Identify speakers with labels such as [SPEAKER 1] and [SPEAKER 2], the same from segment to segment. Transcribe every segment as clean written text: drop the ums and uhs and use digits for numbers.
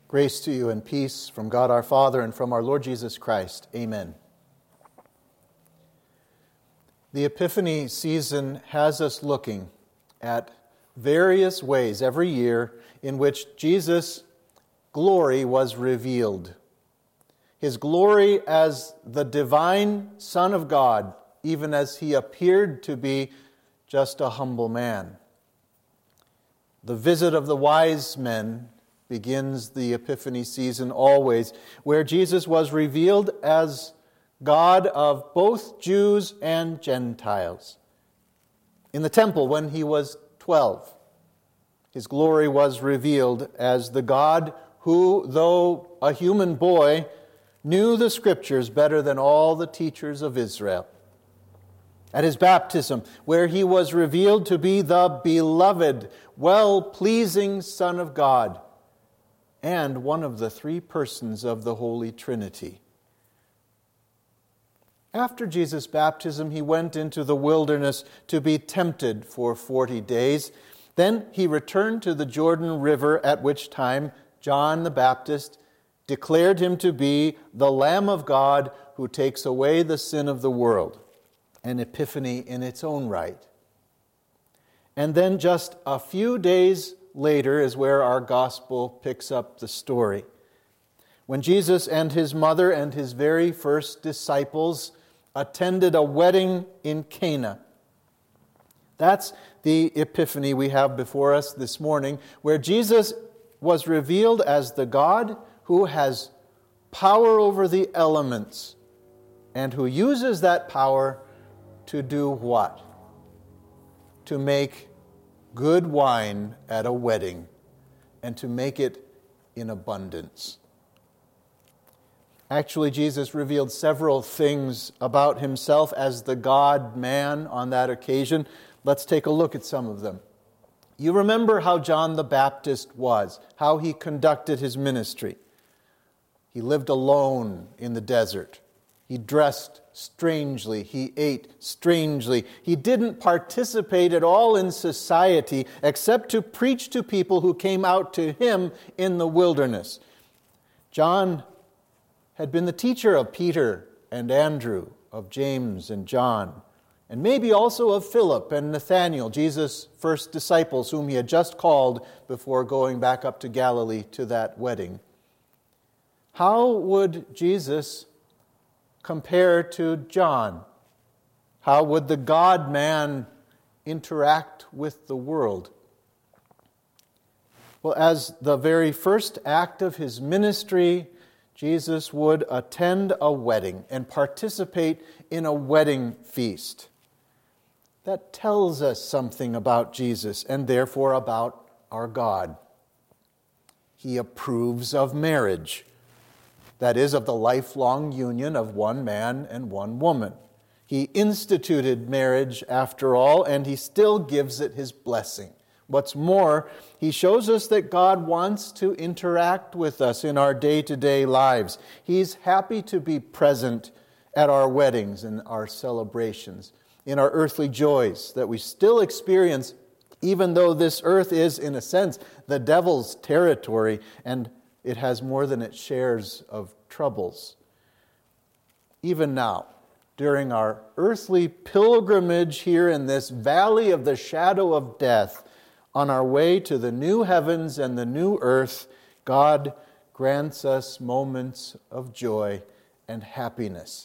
[SPEAKER 1] Grace to you and peace from God our Father and from our Lord Jesus Christ. Amen. The Epiphany season has us looking at various ways every year in which Jesus' glory was revealed. His glory as the divine Son of God, even as he appeared to be just a humble man. The visit of the wise men begins the Epiphany season always, where Jesus was revealed as God of both Jews and Gentiles. In the temple when he was 12, his glory was revealed as the God who, though a human boy, knew the Scriptures better than all the teachers of Israel. At his baptism, where he was revealed to be the beloved, well-pleasing Son of God, and one of the three persons of the Holy Trinity. After Jesus' baptism, he went into the wilderness to be tempted for 40 days. Then he returned to the Jordan River, at which time John the Baptist declared him to be the Lamb of God who takes away the sin of the world. An epiphany in its own right. And then just a few days later is where our gospel picks up the story. When Jesus and his mother and his very first disciples attended a wedding in Cana. That's the epiphany we have before us this morning, where Jesus was revealed as the God who has power over the elements and who uses that power to do what? To make good wine at a wedding, and to make it in abundance. Actually, Jesus revealed several things about himself as the God-man on that occasion. Let's take a look at some of them. You remember how John the Baptist was, how he conducted his ministry. He lived alone in the desert. He dressed strangely. He ate strangely. He didn't participate at all in society except to preach to people who came out to him in the wilderness. John had been the teacher of Peter and Andrew, of James and John, and maybe also of Philip and Nathanael, Jesus' first disciples, whom he had just called before going back up to Galilee to that wedding. How would Jesus compare to John? How would the God-man interact with the world? Well, as the very first act of his ministry, Jesus would attend a wedding and participate in a wedding feast. That tells us something about Jesus and therefore about our God. He approves of marriage. That is, of the lifelong union of one man and one woman. He instituted marriage, after all, and he still gives it his blessing. What's more, he shows us that God wants to interact with us in our day-to-day lives. He's happy to be present at our weddings and our celebrations, in our earthly joys that we still experience, even though this earth is, in a sense, the devil's territory, and it has more than its shares of troubles. Even now, during our earthly pilgrimage here in this valley of the shadow of death, on our way to the new heavens and the new earth, God grants us moments of joy and happiness.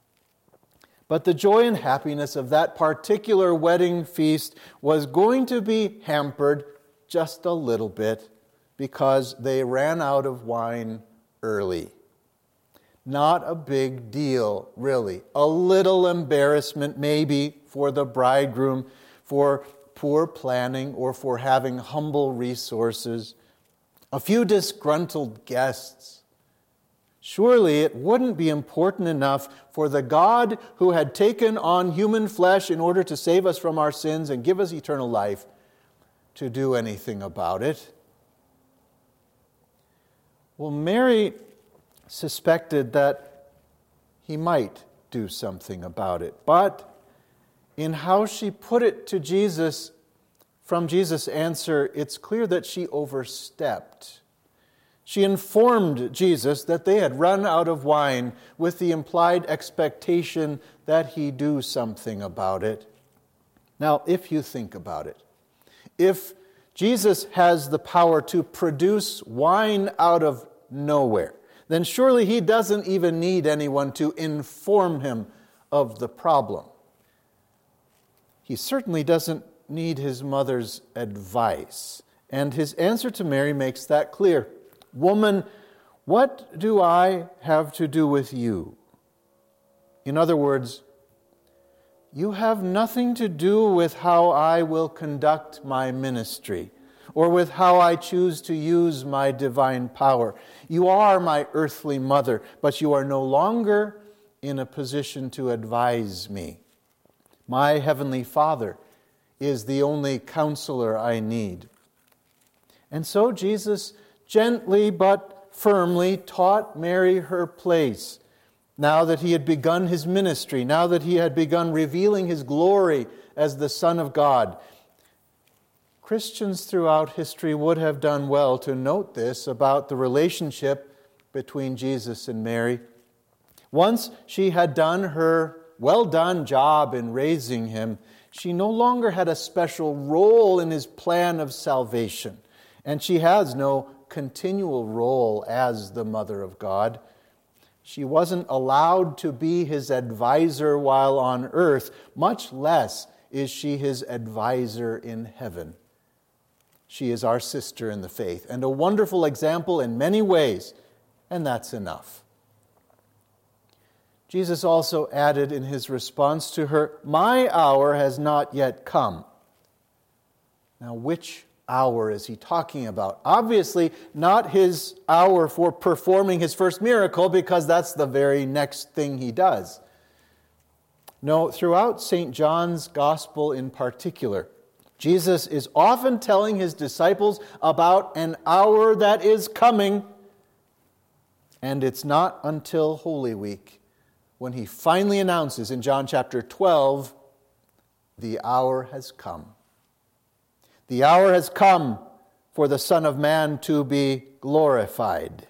[SPEAKER 1] But the joy and happiness of that particular wedding feast was going to be hampered just a little bit because they ran out of wine early. Not a big deal, really. A little embarrassment maybe for the bridegroom, for poor planning, or for having humble resources. A few disgruntled guests. Surely it wouldn't be important enough for the God who had taken on human flesh in order to save us from our sins and give us eternal life to do anything about it. Well, Mary suspected that he might do something about it. But in how she put it to Jesus, from Jesus' answer, it's clear that she overstepped. She informed Jesus that they had run out of wine with the implied expectation that he do something about it. Now, if you think about it, if Jesus has the power to produce wine out of nowhere, then surely he doesn't even need anyone to inform him of the problem. He certainly doesn't need his mother's advice. And his answer to Mary makes that clear. Woman, what do I have to do with you? In other words, you have nothing to do with how I will conduct my ministry or with how I choose to use my divine power. You are my earthly mother, but you are no longer in a position to advise me. My heavenly Father is the only counselor I need. And so Jesus gently but firmly taught Mary her place. Now that he had begun his ministry, now that he had begun revealing his glory as the Son of God, Christians throughout history would have done well to note this about the relationship between Jesus and Mary. Once she had done her well-done job in raising him, she no longer had a special role in his plan of salvation, and she has no continual role as the Mother of God. She wasn't allowed to be his advisor while on earth, much less is she his advisor in heaven. She is our sister in the faith and a wonderful example in many ways, and that's enough. Jesus also added in his response to her, "My hour has not yet come." Now, which hour is he talking about? Obviously, not his hour for performing his first miracle, because that's the very next thing he does. No, throughout St. John's Gospel in particular, Jesus is often telling his disciples about an hour that is coming, and it's not until Holy Week when he finally announces in John chapter 12, "The hour has come. The hour has come for the Son of Man to be glorified."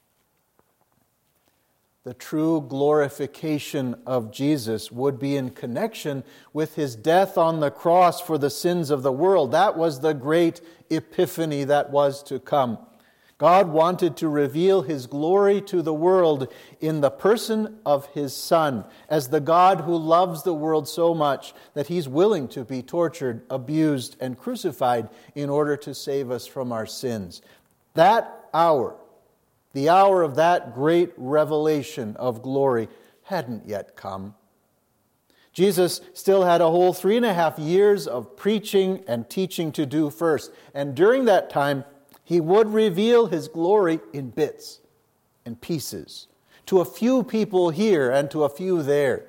[SPEAKER 1] The true glorification of Jesus would be in connection with his death on the cross for the sins of the world. That was the great epiphany that was to come. God wanted to reveal his glory to the world in the person of his Son, as the God who loves the world so much that he's willing to be tortured, abused, and crucified in order to save us from our sins. That hour, the hour of that great revelation of glory, hadn't yet come. Jesus still had a whole 3.5 years of preaching and teaching to do first. And during that time, he would reveal his glory in bits and pieces, to a few people here and to a few there.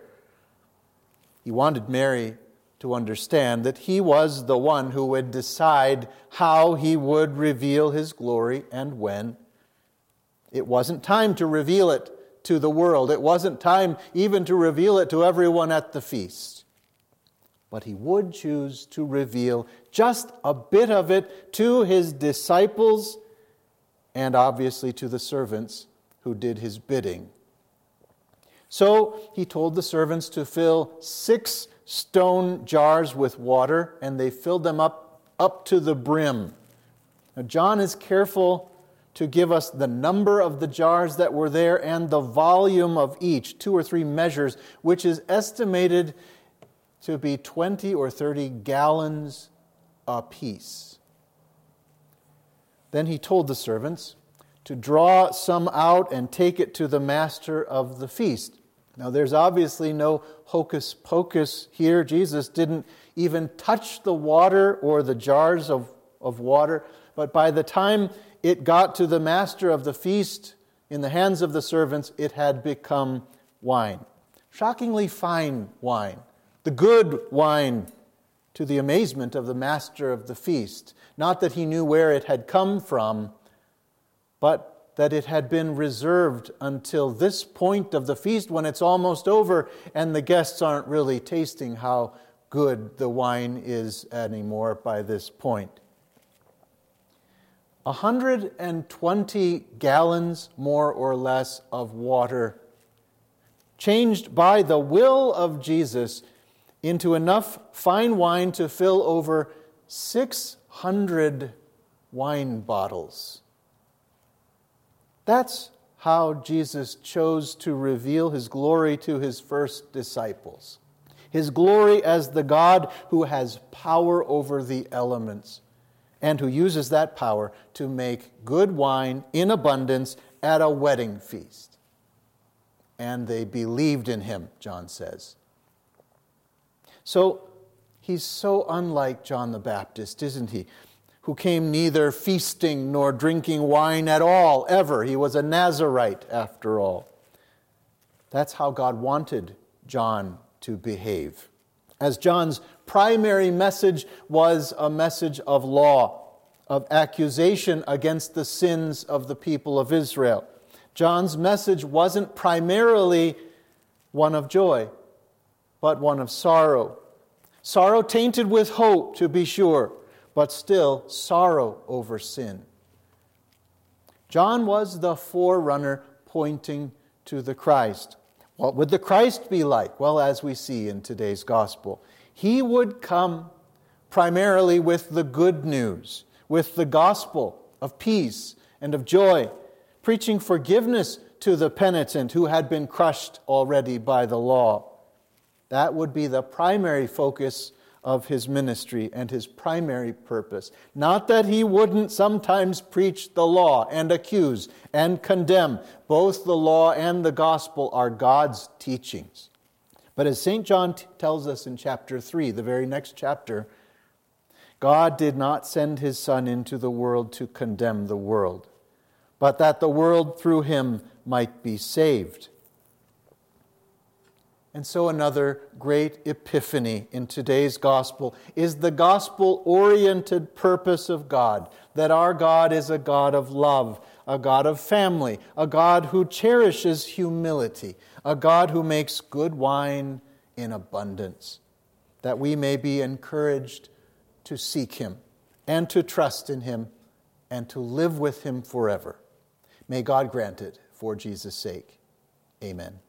[SPEAKER 1] He wanted Mary to understand that he was the one who would decide how he would reveal his glory and when. It wasn't time to reveal it to the world. It wasn't time even to reveal it to everyone at the feast. But he would choose to reveal just a bit of it to his disciples and obviously to the servants who did his bidding. So he told the servants to fill 6 stone jars with water, and they filled them up to the brim. Now, John is careful to give us the number of the jars that were there and the volume of each, 2 or 3 measures, which is estimated to be 20 or 30 gallons apiece. Then he told the servants to draw some out and take it to the master of the feast. Now, there's obviously no hocus pocus here. Jesus didn't even touch the water or the jars of water, but by the time it got to the master of the feast in the hands of the servants, it had become wine. Shockingly fine wine. The good wine, to the amazement of the master of the feast. Not that he knew where it had come from, but that it had been reserved until this point of the feast when it's almost over and the guests aren't really tasting how good the wine is anymore by this point. 120 gallons, more or less, of water, changed by the will of Jesus into enough fine wine to fill over 600 wine bottles. That's how Jesus chose to reveal his glory to his first disciples. His glory as the God who has power over the elements and who uses that power to make good wine in abundance at a wedding feast. And they believed in him, John says. So he's so unlike John the Baptist, isn't he? Who came neither feasting nor drinking wine at all, ever. He was a Nazirite, after all. That's how God wanted John to behave. As John's primary message was a message of law, of accusation against the sins of the people of Israel. John's message wasn't primarily one of joy, but one of sorrow. Sorrow tainted with hope, to be sure, but still sorrow over sin. John was the forerunner pointing to the Christ. What would the Christ be like? Well, as we see in today's gospel, he would come primarily with the good news, with the gospel of peace and of joy, preaching forgiveness to the penitent who had been crushed already by the law. That would be the primary focus of his ministry and his primary purpose. Not that he wouldn't sometimes preach the law and accuse and condemn. Both the law and the gospel are God's teachings. But as St. John tells us in chapter 3, the very next chapter, God did not send his Son into the world to condemn the world, but that the world through him might be saved. And so another great epiphany in today's gospel is the gospel-oriented purpose of God, that our God is a God of love, a God of family, a God who cherishes humility, a God who makes good wine in abundance, that we may be encouraged to seek him and to trust in him and to live with him forever. May God grant it for Jesus' sake. Amen.